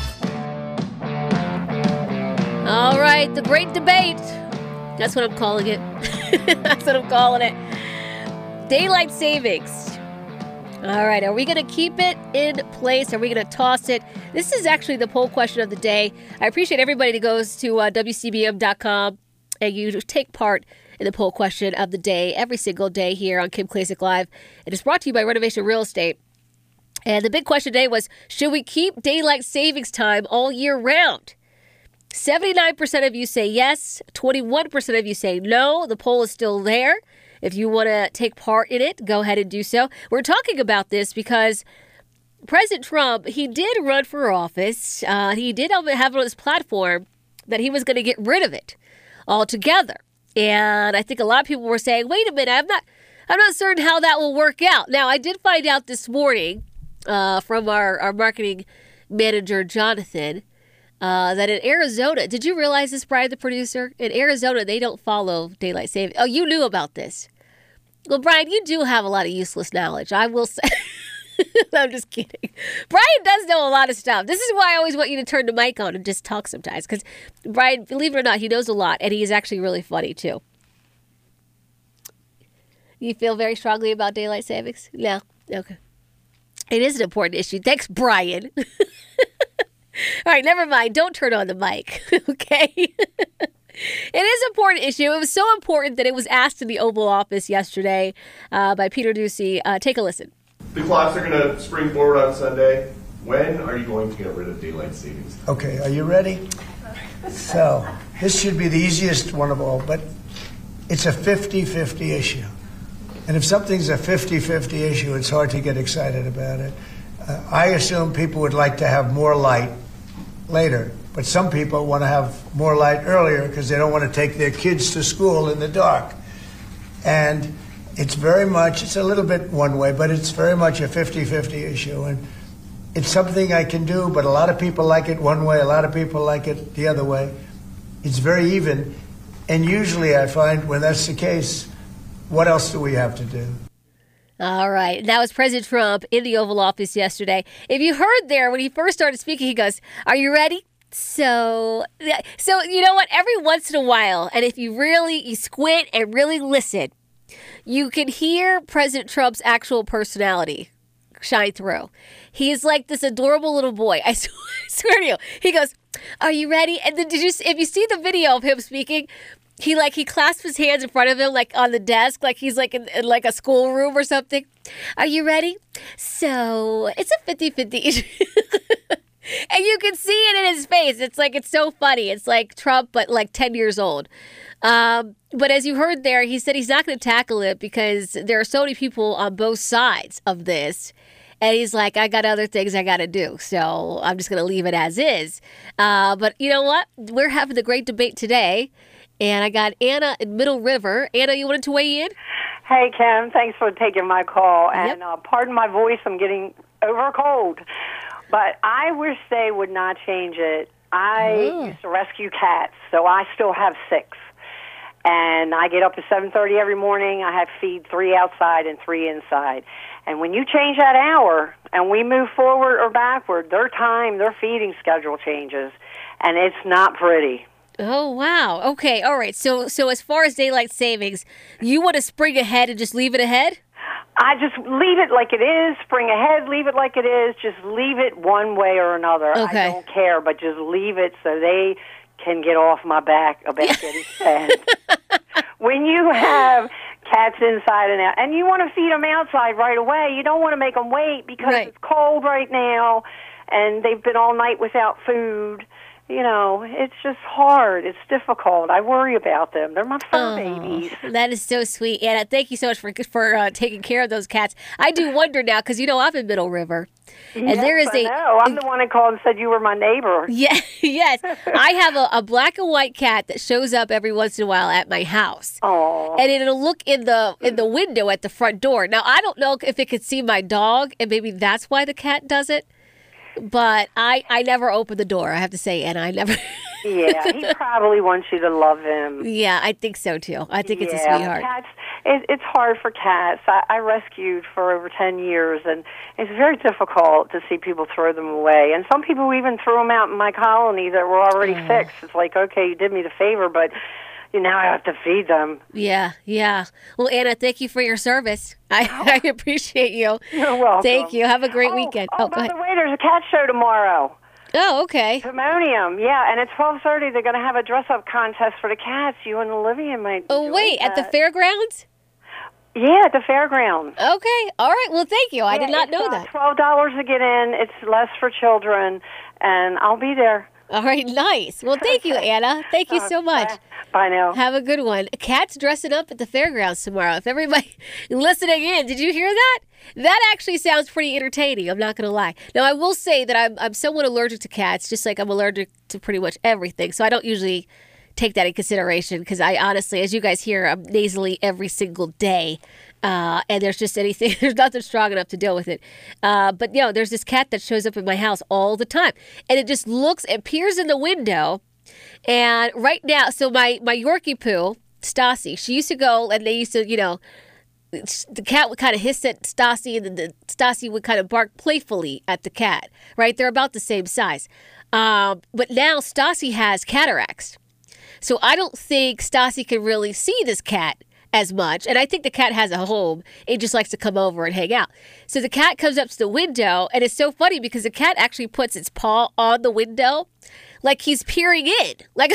All right, the great debate. That's what I'm calling it. That's what I'm calling it. Daylight savings. All right, are we going to keep it in place? Are we going to toss it? This is actually the poll question of the day. I appreciate everybody that goes to uh, W C B M dot com and you take part in the poll question of the day every single day here on Kim Klacik Live. It is brought to you by Renovation Real Estate. And the big question today was, should we keep daylight savings time all year round? seventy-nine percent of you say yes. twenty-one percent of you say no. The poll is still there. If you want to take part in it, go ahead and do so. We're talking about this because President Trump, he did run for office. Uh, he did have it on his platform that he was going to get rid of it altogether. And I think a lot of people were saying, wait a minute, I'm not I'm not certain how that will work out. Now, I did find out this morning uh, from our, our marketing manager, Jonathan, Uh, that in Arizona, did you realize this, Brian, the producer? In Arizona, they don't follow daylight saving. Oh, you knew about this. Well, Brian, you do have a lot of useless knowledge. I will say. I'm just kidding. Brian does know a lot of stuff. This is why I always want you to turn the mic on and just talk sometimes. Because Brian, believe it or not, he knows a lot. And he is actually really funny, too. You feel very strongly about daylight savings? No? Okay. It is an important issue. Thanks, Brian. All right, never mind. Don't turn on the mic, okay? It is an important issue. It was so important that it was asked in the Oval Office yesterday uh, by Peter Doocy. Uh, take a listen. The clocks are going to spring forward on Sunday. When are you going to get rid of daylight savings? Okay, are you ready? So, this should be the easiest one of all, but it's a fifty-fifty issue. And if something's a fifty-fifty issue, it's hard to get excited about it. Uh, I assume people would like to have more light later, but some people want to have more light earlier because they don't want to take their kids to school in the dark. And it's very much, it's a little bit one way, but it's very much a fifty-fifty issue. And it's something I can do, but a lot of people like it one way, a lot of people like it the other way. It's very even. And usually I find when that's the case, what else do we have to do? All right. That was President Trump in the Oval Office yesterday. If you heard there, when he first started speaking, he goes, "Are you ready?" So, so you know what? Every once in a while, and if you really, you squint and really listen, you can hear President Trump's actual personality shine through. He's like this adorable little boy. I swear, I swear to you. He goes, "Are you ready?" And then did you, if you see the video of him speaking, he like he clasps his hands in front of him like on the desk, like he's like in, in like a schoolroom or something. "Are you ready?" So it's a fifty-fifty. And you can see it in his face. It's like, it's so funny. It's like Trump, but like ten years old. Um, but as you heard there, he said he's not going to tackle it because there are so many people on both sides of this. And he's like, I got other things I got to do. So I'm just going to leave it as is. Uh, but you know what? We're having the great debate today. And I got Anna in Middle River. Anna, you wanted to weigh in? Hey, Kim. Thanks for taking my call. And yep. uh, pardon my voice. I'm getting over a cold. But I wish they would not change it. I mm. used to rescue cats, so I still have six. And I get up at seven thirty every morning. I have feed three outside and three inside. And when you change that hour and we move forward or backward, their time, their feeding schedule changes. And it's not pretty. Oh, wow. Okay, all right. So, so as far as daylight savings, you want to spring ahead and just leave it ahead? I just leave it like it is, spring ahead, leave it like it is, just leave it one way or another. Okay. I don't care, but just leave it so they can get off my back about getting fed. When you have cats inside and out, and you want to feed them outside right away, you don't want to make them wait because right. it's cold right now, and they've been all night without food. You know, it's just hard. It's difficult. I worry about them. They're my fur oh, babies. That is so sweet, Anna. Thank you so much for for uh, taking care of those cats. I do wonder now, because, you know, I'm in Middle River. And yes, there is I a. know. I'm the one that called and said you were my neighbor. Yeah, yes. I have a, a black and white cat that shows up every once in a while at my house. Oh. And it'll look in the in the window at the front door. Now, I don't know if it could see my dog, and maybe that's why the cat does it. But I, I never open the door, I have to say, and I never... Yeah, he probably wants you to love him. Yeah, I think so, too. I think yeah, it's a sweetheart. Cats, it, it's hard for cats. I, I rescued for over ten years, and it's very difficult to see people throw them away. And some people even threw them out in my colony that were already oh. fixed. It's like, okay, you did me the favor, but... You now I have to feed them. Yeah, yeah. Well, Anna, thank you for your service. I, I appreciate you. You're welcome. Thank you. Have a great oh, weekend. Oh, oh by the way, there's a cat show tomorrow. Oh, okay. Timonium, yeah, and at twelve thirty they're going to have a dress-up contest for the cats. You and Olivia might Oh, wait, that. at the fairgrounds? Yeah, at the fairgrounds. Okay, all right. Well, thank you. I yeah, did not it's, know uh, that. twelve dollars to get in. It's less for children, and I'll be there. All right, nice. Well, thank you, Anna. Thank you so much. Bye. Bye now. Have a good one. Cats dressing up at the fairgrounds tomorrow. If everybody listening in, did you hear that? That actually sounds pretty entertaining. I'm not going to lie. Now, I will say that I'm I'm somewhat allergic to cats, just like I'm allergic to pretty much everything. So I don't usually take that in consideration because I honestly, as you guys hear, I'm nasally every single day. Uh, and there's just anything, there's nothing strong enough to deal with it. Uh, but, you know, there's this cat that shows up in my house all the time. And it just looks, it peers in the window. And right now, so my, my Yorkie poo, Stassi, she used to go and they used to, you know, the cat would kind of hiss at Stassi and then the Stassi would kind of bark playfully at the cat, right? They're about the same size. Um, but now Stassi has cataracts. So I don't think Stassi can really see this cat as much. And I think the cat has a home. It just likes to come over and hang out. So the cat comes up to the window, and it's so funny because the cat actually puts its paw on the window like he's peering in, like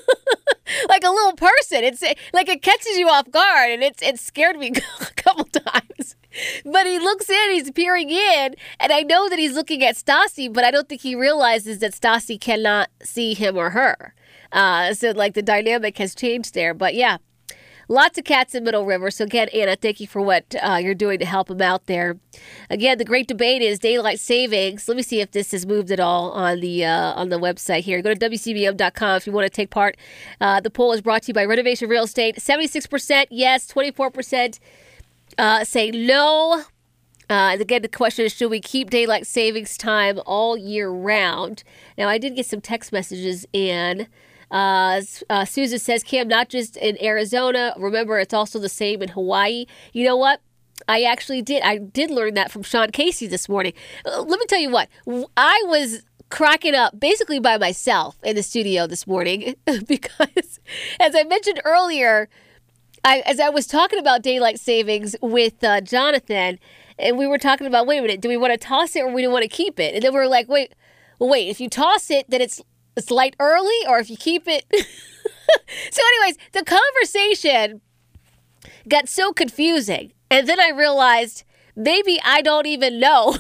like a little person. It's like it catches you off guard, and it's it scared me a couple times. But he looks in, he's peering in, and I know that he's looking at Stassi, but I don't think he realizes that Stassi cannot see him or her. Uh, so like the dynamic has changed there. But yeah. Lots of cats in Middle River. So again, Anna, thank you for what uh, you're doing to help them out there. Again, the great debate is daylight savings. Let me see if this has moved at all on the uh, on the website here. Go to W C B M dot com if you want to take part. Uh, the poll is brought to you by Renovation Real Estate. seventy-six percent yes, twenty-four percent uh, say no. Uh, and again, the question is, should we keep daylight savings time all year round? Now, I did get some text messages in. Uh, uh, Susan says, Cam, not just in Arizona. Remember, it's also the same in Hawaii. You know what? I actually did. I did learn that from Sean Casey this morning. Uh, let me tell you what. I was cracking up basically by myself in the studio this morning because, as I mentioned earlier, I, as I was talking about daylight savings with uh, Jonathan, and we were talking about, wait a minute, do we want to toss it or we do want to keep it? And then we were like, wait, well, wait, if you toss it, then it's it's light early, or if you keep it. So anyways, the conversation got so confusing. And then I realized maybe I don't even know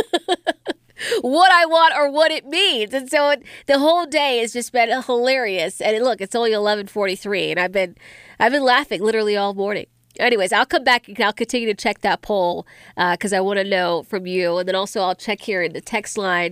what I want or what it means. And so it, the whole day has just been hilarious. And look, it's only eleven forty-three, and I've been I've been laughing literally all morning. Anyways, I'll come back and I'll continue to check that poll because uh, I want to know from you. And then also I'll check here in the text line.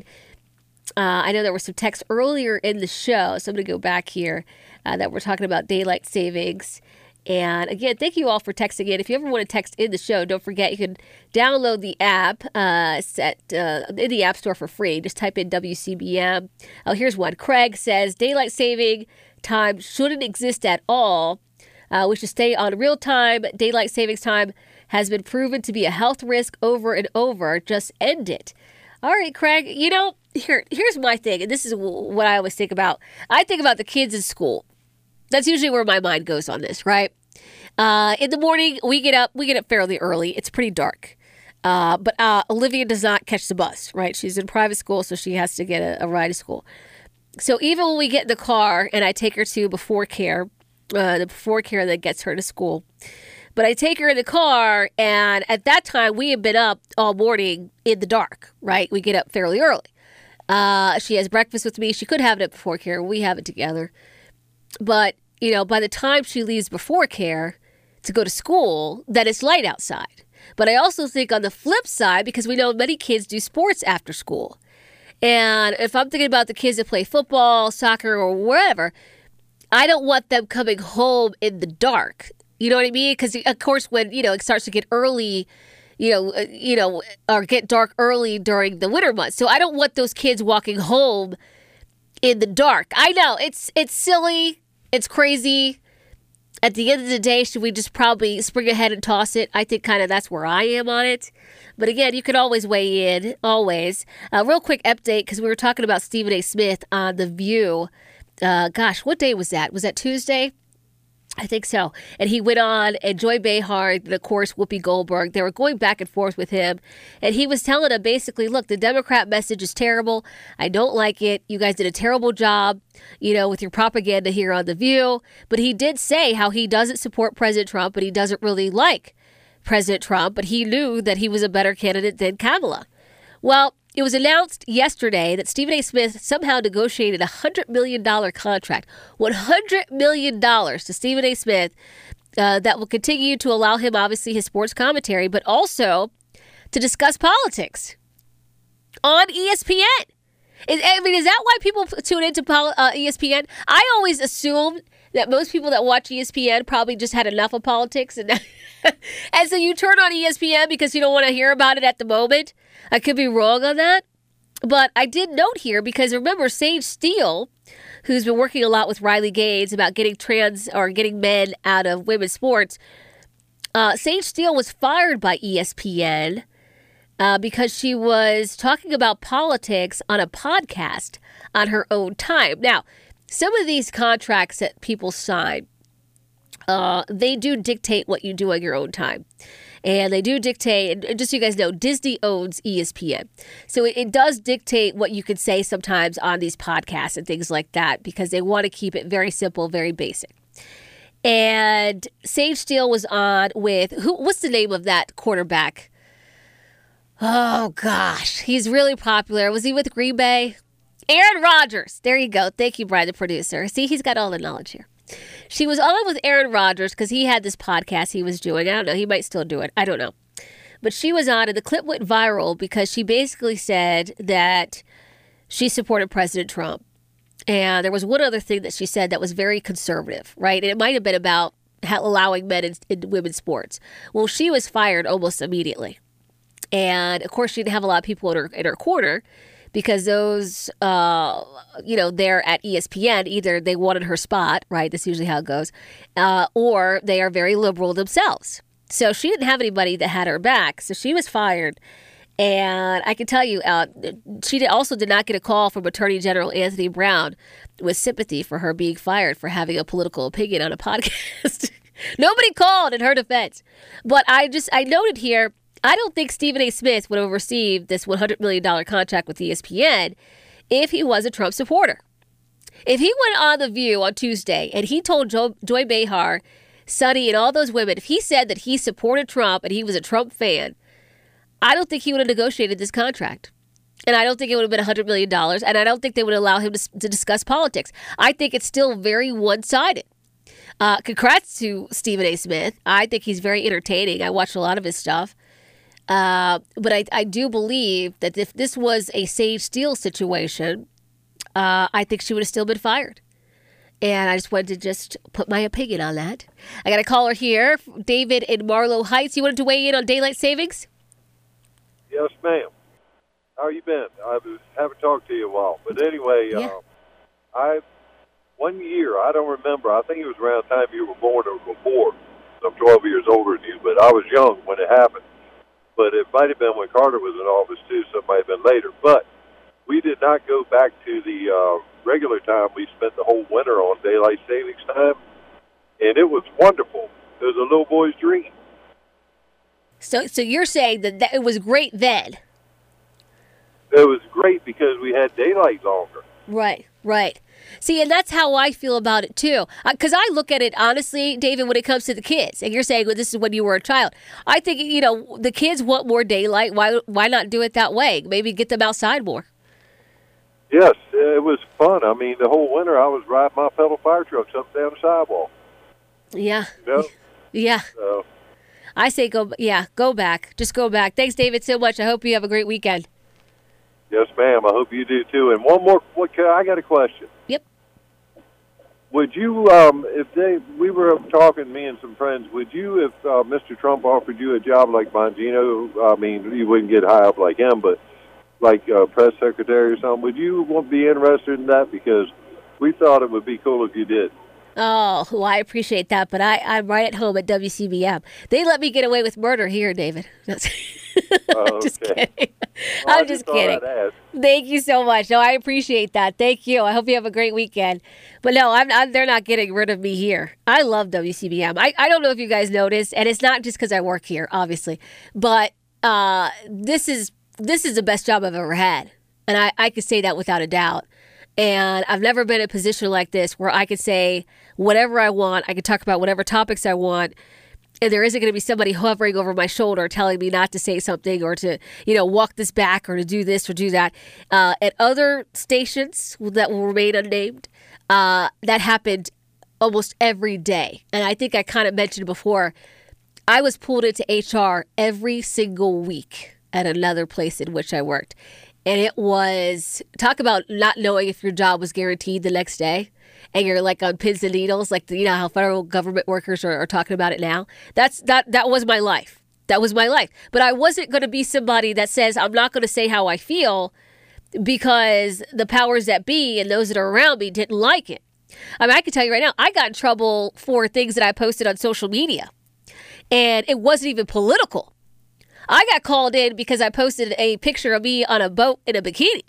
Uh, I know there were some texts earlier in the show, so I'm going to go back here uh, that we're talking about daylight savings. And again, thank you all for texting in. If you ever want to text in the show, don't forget you can download the app uh, set, uh, in the App Store for free. Just type in W C B M. Oh, here's one. Craig says, daylight saving time shouldn't exist at all. Uh, we should stay on real time. Daylight savings time has been proven to be a health risk over and over. Just end it. All right, Craig, you know, here, here's my thing. And this is what I always think about. I think about the kids in school. That's usually where my mind goes on this, right? Uh, in the morning, we get up. We get up fairly early. It's pretty dark. Uh, but uh, Olivia does not catch the bus, right? She's in private school, so she has to get a, a ride to school. So even when we get in the car and I take her to before care, uh, the before care that gets her to school, but I take her in the car, and at that time, we have been up all morning in the dark, right? We get up fairly early. Uh, she has breakfast with me. She could have it at before care. We have it together. But, you know, by the time she leaves before care to go to school, then it's light outside. But I also think on the flip side, because we know many kids do sports after school. And if I'm thinking about the kids that play football, soccer, or wherever, I don't want them coming home in the dark. You know what I mean? Because, of course, when, you know, it starts to get early, you know, uh, you know, or get dark early during the winter months. So I don't want those kids walking home in the dark. I know it's it's silly. It's crazy. At the end of the day, should we just probably spring ahead and toss it? I think kind of that's where I am on it. But again, you can always weigh in, always. Uh, real quick update, because we were talking about Stephen A. Smith on The View. Uh, gosh, what day was that? Was that Tuesday? I think so. And he went on, and Joy Behar, and of course, Whoopi Goldberg, they were going back and forth with him. And he was telling them basically, look, the Democrat message is terrible. I don't like it. You guys did a terrible job, you know, with your propaganda here on The View. But he did say how he doesn't support President Trump, but he doesn't really like President Trump, but he knew that he was a better candidate than Kamala. Well, it was announced yesterday that Stephen A. Smith somehow negotiated a one hundred million dollars contract, one hundred million dollars to Stephen A. Smith uh, that will continue to allow him, obviously, his sports commentary, but also to discuss politics on E S P N. Is, I mean, is that why people tune into pol- uh, E S P N? I always assumed that most people that watch E S P N probably just had enough of politics. And, and so you turn on E S P N because you don't want to hear about it at the moment. I could be wrong on that. But I did note here, because remember, Sage Steele, who's been working a lot with Riley Gaines about getting trans or getting men out of women's sports, uh, Sage Steele was fired by E S P N uh, because she was talking about politics on a podcast on her own time. Now, some of these contracts that people sign, uh, they do dictate what you do on your own time. And they do dictate, and just so you guys know, Disney owns E S P N. So it, it does dictate what you can say sometimes on these podcasts and things like that, because they want to keep it very simple, very basic. And Sage Steele was on with, who? What's the name of that quarterback? Oh, gosh. He's really popular. Was he with Green Bay? Aaron Rodgers. There you go. Thank you, Brian, the producer. See, he's got all the knowledge here. She was on with Aaron Rodgers because he had this podcast he was doing. I don't know. He might still do it. I don't know. But she was on, and the clip went viral because she basically said that she supported President Trump. And there was one other thing that she said that was very conservative, right? And it might have been about allowing men in, in women's sports. Well, she was fired almost immediately. And, of course, she didn't have a lot of people in her, in her corner because those, uh, you know, they're at E S P N. Either they wanted her spot, right? That's usually how it goes, uh, or they are very liberal themselves. So she didn't have anybody that had her back. So she was fired. And I can tell you, uh, she did also did not get a call from Attorney General Anthony Brown with sympathy for her being fired for having a political opinion on a podcast. Nobody called in her defense. But I just, I noted here, I don't think Stephen A. Smith would have received this one hundred million dollars contract with E S P N if he was a Trump supporter. If he went on The View on Tuesday and he told jo- Joy Behar, Sonny, and all those women, if he said that he supported Trump and he was a Trump fan, I don't think he would have negotiated this contract. And I don't think it would have been one hundred million dollars. And I don't think they would allow him to, to discuss politics. I think it's still very one-sided. Uh, congrats to Stephen A. Smith. I think he's very entertaining. I watched a lot of his stuff. Uh, but I, I do believe that if this was a Sage Steele situation, uh, I think she would have still been fired. And I just wanted to just put my opinion on that. I got a caller here, David in Marlow Heights. You wanted to weigh in on daylight savings? Yes, ma'am. How you been? I haven't talked to you in a while. But anyway, yeah. uh, I one year, I don't remember, I think it was around the time you were born or before. I'm twelve years older than you, but I was young when it happened. But it might have been when Carter was in office, too, so it might have been later. But we did not go back to the uh, regular time. We spent the whole winter on daylight savings time, and it was wonderful. It was a little boy's dream. So so you're saying that, that it was great then? It was great because we had daylight longer. Right, right. See, and that's how I feel about it, too. Because uh, I look at it, honestly, David, when it comes to the kids. And you're saying, well, this is when you were a child. I think, you know, the kids want more daylight. Why, why not do it that way? Maybe get them outside more. Yes, it was fun. I mean, the whole winter I was riding my pedal fire trucks up and down the sidewalk. Yeah. You know? Yeah. So, I say go, yeah, go back. Just go back. Thanks, David, so much. I hope you have a great weekend. Yes, ma'am. I hope you do, too. And one more, what, I got a question. Yep. Would you, um, if they, we were talking, me and some friends, would you, if uh, Mister Trump offered you a job like Bongino, I mean, you wouldn't get high up like him, but like uh, press secretary or something, would you want to be interested in that? Because we thought it would be cool if you did. Oh, well, I appreciate that, but I, I'm right at home at W C B M. They let me get away with murder here, David. That's I'm just okay. kidding. Well, I'm I just, just kidding. Thank you so much. No, I appreciate that. Thank you. I hope you have a great weekend. But no, I'm, I'm, they're not getting rid of me here. I love W C B M. I, I don't know if you guys noticed, and it's not just because I work here, obviously, but uh, this is this is the best job I've ever had. And I, I could say that without a doubt. And I've never been in a position like this where I could say whatever I want. I could talk about whatever topics I want. And there isn't going to be somebody hovering over my shoulder telling me not to say something or to, you know, walk this back or to do this or do that. Uh, at other stations that will remain unnamed, uh, that happened almost every day. And I think I kind of mentioned before, I was pulled into H R every single week at another place in which I worked. And it was, talk about not knowing if your job was guaranteed the next day. And you're like on pins and needles, like the, you know how federal government workers are, are talking about it now. That's that that was my life. That was my life. But I wasn't going to be somebody that says I'm not going to say how I feel because the powers that be and those that are around me didn't like it. I mean, I can tell you right now, I got in trouble for things that I posted on social media, and it wasn't even political. I got called in because I posted a picture of me on a boat in a bikini.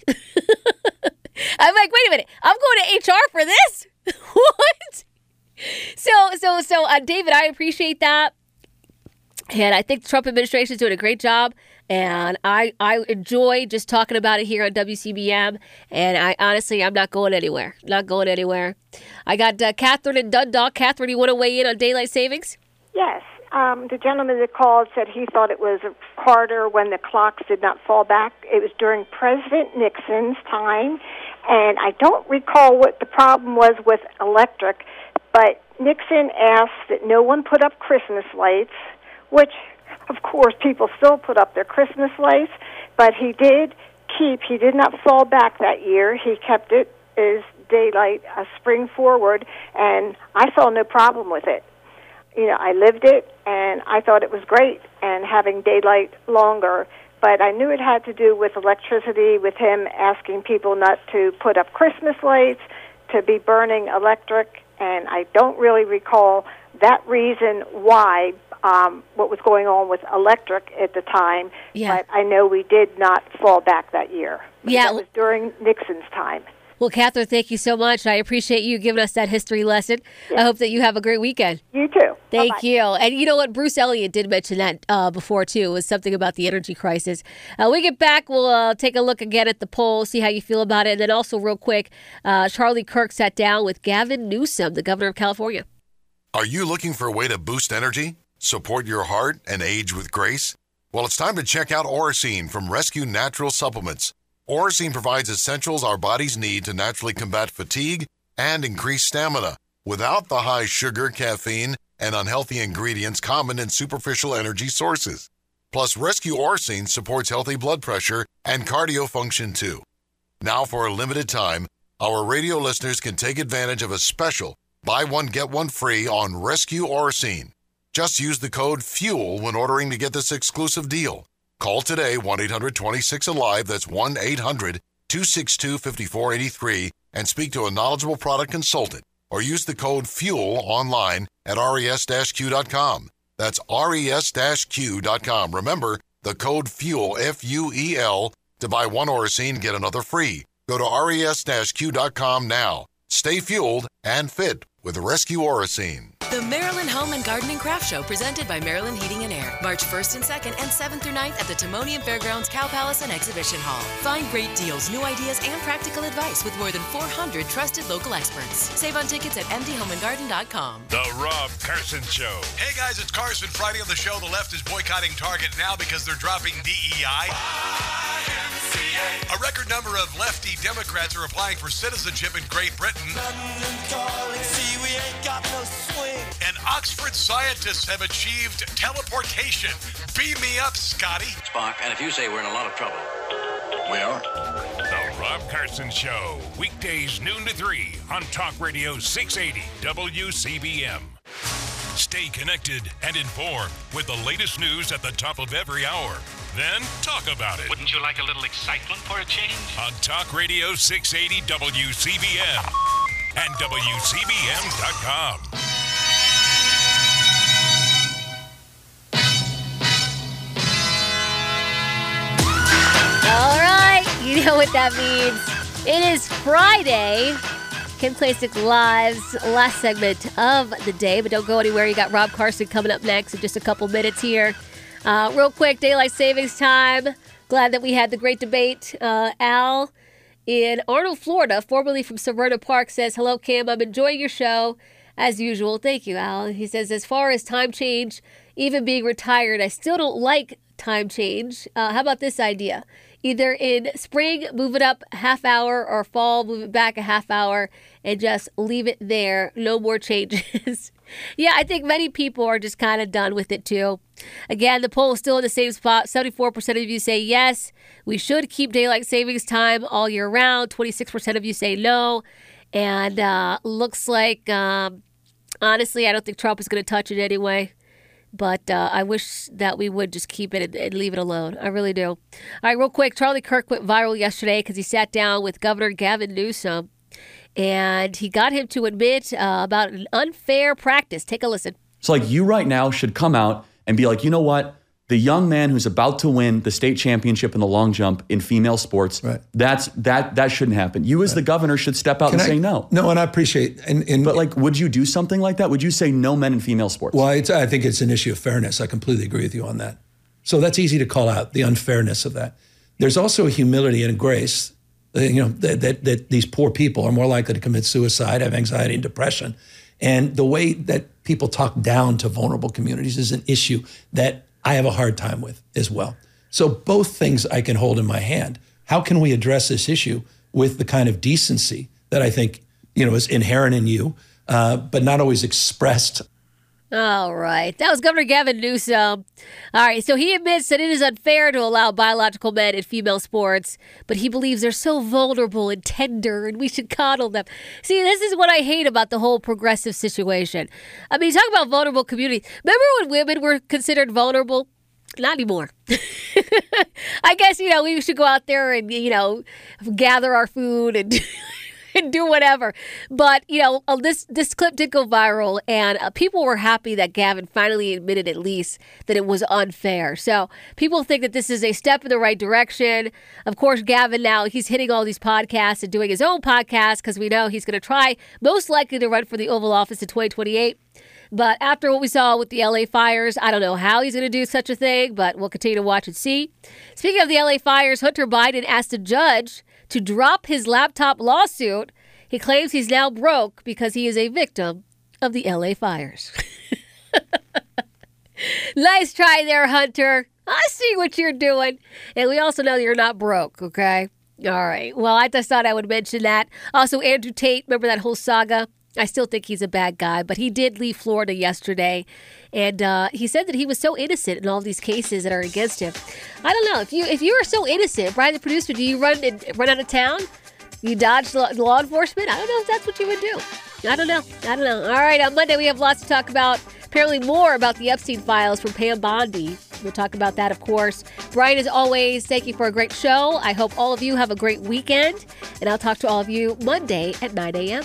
I'm like, wait a minute, I'm going to H R for this? What? So, so, so, uh, David, I appreciate that. And I think the Trump administration is doing a great job. And I, I enjoy just talking about it here on W C B M. And I honestly, I'm not going anywhere. Not going anywhere. I got uh, Catherine and Dundalk. Catherine, you want to weigh in on daylight savings? Yes. Um, the gentleman that called said he thought it was harder when the clocks did not fall back. It was during President Nixon's time, and I don't recall what the problem was with electric, but Nixon asked that no one put up Christmas lights, which, of course, people still put up their Christmas lights, but he did keep, he did not fall back that year. He kept it as daylight, a spring forward, and I saw no problem with it. You know, I lived it, and I thought it was great, and having daylight longer but I knew it had to do with electricity, with him asking people not to put up Christmas lights, to be burning electric, and I don't really recall that reason why, um, what was going on with electric at the time, Yeah. but I know we did not fall back that year. Yeah. That was during Nixon's time. Well, Catherine, thank you so much. I appreciate you giving us that history lesson. I hope that you have a great weekend. You too. Thank Bye-bye. you. And you know what? Bruce Elliott did mention that uh, before, too, was something about the energy crisis. Uh, when we get back, we'll uh, take a look again at the poll, see how you feel about it. And then also, real quick, uh, Charlie Kirk sat down with Gavin Newsom, the governor of California. Are you looking for a way to boost energy, support your heart, and age with grace? Well, it's time to check out Oracene from Rescue Natural Supplements. Oracene provides essentials our bodies need to naturally combat fatigue and increase stamina without the high sugar, caffeine, and unhealthy ingredients common in superficial energy sources. Plus, Rescue Oracene supports healthy blood pressure and cardio function too. Now, for a limited time, our radio listeners can take advantage of a special buy one, get one free on Rescue Oracene. Just use the code FUEL when ordering to get this exclusive deal. Call today, one eight hundred twenty-six alive, that's one eight hundred two six two five four eight three, and speak to a knowledgeable product consultant, or use the code FUEL online at res q dot com. That's res q dot com. Remember, the code FUEL, F U E L, to buy one Oracene, get another free. Go to res q dot com now. Stay fueled and fit with Rescue Oracene. The Maryland Home and Garden and Craft Show, presented by Maryland Heating and Air, March first and second and seventh through ninth at the Timonium Fairgrounds Cow Palace and Exhibition Hall. Find great deals, new ideas, and practical advice with more than four hundred trusted local experts. Save on tickets at m d home and garden dot com. The Rob Carson Show. Hey guys, it's Carson. Friday on the show, the left is boycotting Target now because they're dropping D E I. A record number of lefty Democrats are applying for citizenship in Great Britain. And Oxford scientists have achieved teleportation. Beam me up, Scotty. Spock, and if you say we're in a lot of trouble, we are. The Rob Carson Show. Weekdays noon to three on Talk Radio six eighty W C B M. Stay connected and informed with the latest news at the top of every hour. Then talk about it. wouldn't you like a little excitement for a change? On Talk Radio six eighty W C B M and W C B M dot com. All right, you know what that means. It is Friday. Kim Klacik Live's last segment of the day, but don't go anywhere. You got Rob Carson coming up next in just a couple minutes here. Uh, real quick, daylight savings time. Glad that we had the great debate. Uh, Al in Arnold, Florida, formerly from Severna Park, says, hello, Kim. I'm enjoying your show as usual. Thank you, Al. He says, as far as time change, even being retired, I still don't like time change. Uh, how about this idea? Either in spring, move it up a half hour, or fall, move it back a half hour, and just leave it there. No more changes. Yeah, I think many people are just kind of done with it, too. Again, the poll is still in the same spot. seventy-four percent of you say yes, we should keep daylight savings time all year round. twenty-six percent of you say no. And uh, looks like, um, honestly, I don't think Trump is going to touch it anyway. But uh, I wish that we would just keep it and, and leave it alone. I really do. All right, real quick, Charlie Kirk went viral yesterday because he sat down with Governor Gavin Newsom, and he got him to admit uh, about an unfair practice. Take a listen. So, like, you right now should come out and be like, you know what? The young man who's about to win the state championship in the long jump in female sports, right. that's that that shouldn't happen. You as right. the governor should step out Can and I, say no. No, and I appreciate and, and But like, would you do something like that? Would you say no men in female sports? Well, it's, I think it's an issue of fairness. I completely agree with you on that. So that's easy to call out, the unfairness of that. There's also a humility and a grace, you know, that, that, that these poor people are more likely to commit suicide, have anxiety and depression. And the way that people talk down to vulnerable communities is an issue that I have a hard time with as well. So both things I can hold in my hand. How can we address this issue with the kind of decency that I think, you know, is inherent in you, uh, but not always expressed? All right. That was Governor Gavin Newsom. All right. So he admits that it is unfair to allow biological men in female sports, but he believes they're so vulnerable and tender and we should coddle them. See, this is what I hate about the whole progressive situation. I mean, talk about vulnerable communities. Remember when women were considered vulnerable? not anymore. I guess, you know, we should go out there and, you know, gather our food and and do whatever. But, you know, uh, this this clip did go viral, and uh, people were happy that Gavin finally admitted at least that it was unfair. So people think that this is a step in the right direction. Of course, Gavin now, he's hitting all these podcasts and doing his own podcast because we know he's going to try, most likely, to run for the Oval Office in twenty twenty-eight. But after what we saw with the L A fires, I don't know how he's going to do such a thing, but we'll continue to watch and see. Speaking of the L A fires, Hunter Biden asked a judge to drop his laptop lawsuit. He claims he's now broke because he is a victim of the L A fires. Nice try there, Hunter. I see what you're doing. And we also know that you're not broke, okay? All right. Well, I just thought I would mention that. Also, Andrew Tate, remember that whole saga? I still think he's a bad guy, but he did leave Florida yesterday, and uh, he said that he was so innocent in all these cases that are against him. I don't know. If you if you are so innocent, Brian the producer, do you run run out of town? You dodge law, law enforcement? I don't know if that's what you would do. I don't know. I don't know. All right, on Monday we have lots to talk about. Apparently more about the Epstein files from Pam Bondi. We'll talk about that, of course. Brian, as always, thank you for a great show. I hope all of you have a great weekend, and I'll talk to all of you Monday at nine a.m.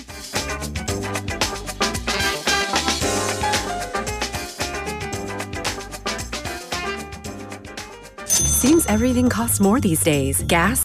Seems everything costs more these days. Gas,